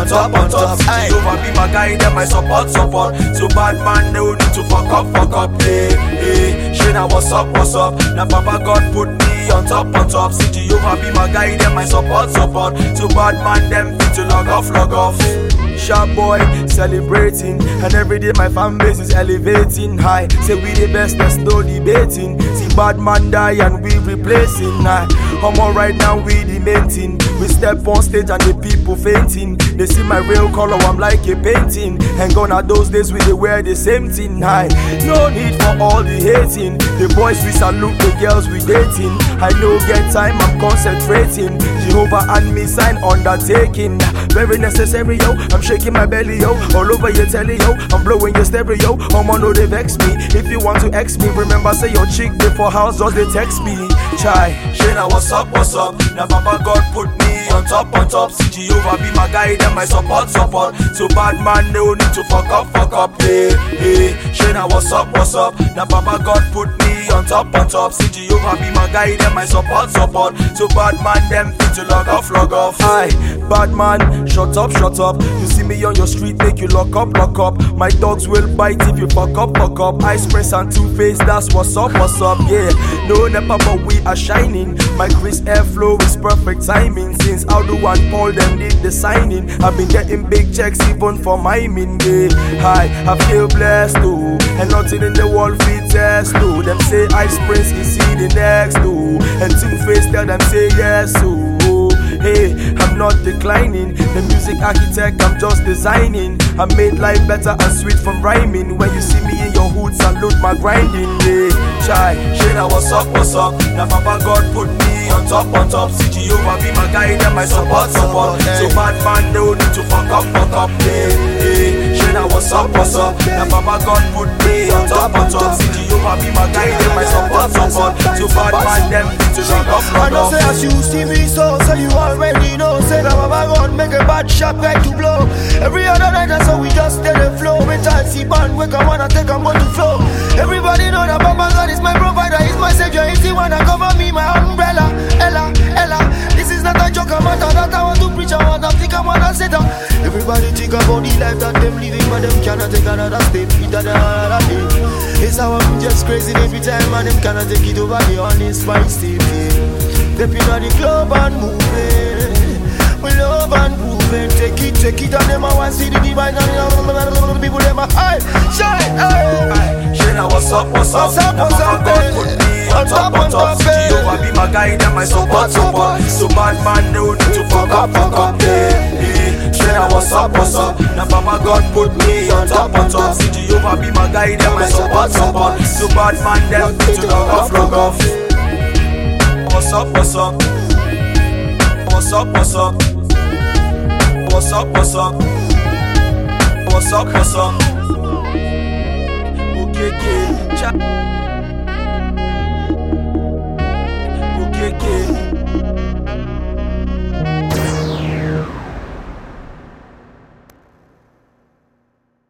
on top. Jehovah be my guide and my support. So bad man, no need to fuck up. Hey, Shana, what's up? Now Papa God put me on top. See Jehovah be my guide and my support. So bad man, them fit to log off. Sharp boy celebrating, and every day my fan base is elevating high. Say we the best, there's no debating. See bad man die and we replacing. I'm all right now, we the main thing. We step on stage and the people fainting. They see my real color, I'm like a painting. And gone are those days we they wear the same thing. No need for all the hating. The boys we salute, the girls we dating. I no get time, I'm concentrating. Jehovah and me sign undertaking. Very necessary, yo. I'm shaking my belly, yo. All over your telly, yo. I'm blowing your stereo. Know they vex me. If you want to X me, remember say your chick before house does they text me. Chai, Shana, what's up? Now Papa God put me on top. See Jehovah be my guide and my support. So bad man, no need to fuck up. Hey, Shana, what's up? Now Papa God put me on top. See Jehovah be my guide and my support. So bad man, them fit to log off. Aye, bad man, shut up. You see me on your street, make you lock up. My dogs will bite if you fuck up. Ice press and two-face, that's what's up. Yeah, no never, but we are shining. My Chris airflow is perfect timing. Since Aldo and Paul them did the signing, I've been getting big checks even for miming. Yeah, I feel blessed too, and nothing in the world fits test too. Them say Ice Prince is see the next too, and two-face tell them say yes too. Hey, I'm not declining. The music architect, I'm just designing. I made life better and sweet from rhyming. When you see me in your hood, salute my grinding. Yeah, Chai, Shana, what's up? Now Papa God put me on top. See Jehovah be my guide and my support. So bad man, no need to fuck up. Hey, Shana, what's up? Now Papa God put me on top. See Jehovah be my guide and my support. So bad man, them need to log off. I know say as you see me so you already know. Say that Papa God make a bad shot right to blow. Every other night that's how we just stay the flow. When time see band wake I wanna take I'm going to flow. Everybody know that Papa God is my provider, he's my savior, he's the one that cover me, my umbrella. Ella, this is not a joke, I'm matter that I want to preach, I want to think, I want to set up. Everybody think about the life that them living, but them cannot take another step, it's another day. It's how I'm just crazy every time, and them cannot take it over the on this spicy. Stepping on the club and moving, we love and moving. Take it, and them I want to see the divine, and the people them are high, shine, hey. Shana, what's up? Now Papa God put me on top. Jehovah be my guide and my support. So bad man, no need to fuck up. Hey, Shana, what's up? Now Papa God put me on top. See Jehovah be my guide and my support. So bad man, them need to log off. What's up? Okay,